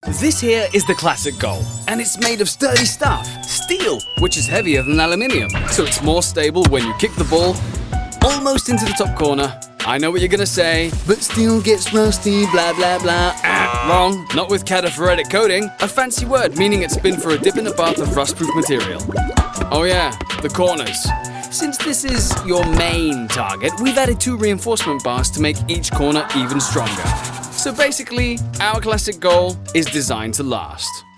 This here is the classic goal, and it's made of sturdy stuff, steel, which is heavier than aluminium, so it's more stable when you kick the ball almost into the top corner. I know what you're gonna say, but steel gets rusty, blah blah blah. Wrong, not with cadaphoretic coating, a fancy word meaning it's been for a dip in the bath of rust-proof material. Oh yeah, the corners. Since this is your main target, we've added 2 reinforcement bars to make each corner even stronger. So basically, our classic goal is designed to last.